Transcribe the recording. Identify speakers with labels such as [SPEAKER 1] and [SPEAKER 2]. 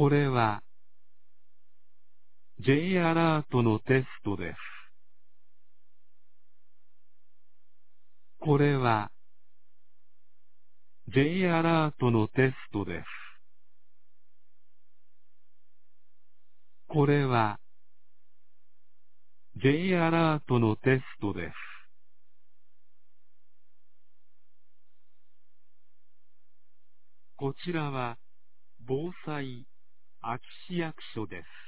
[SPEAKER 1] これは J アラートのテストです。これは J アラートのテストです。これは J アラートのテストです。こちらは防災秋市役所です。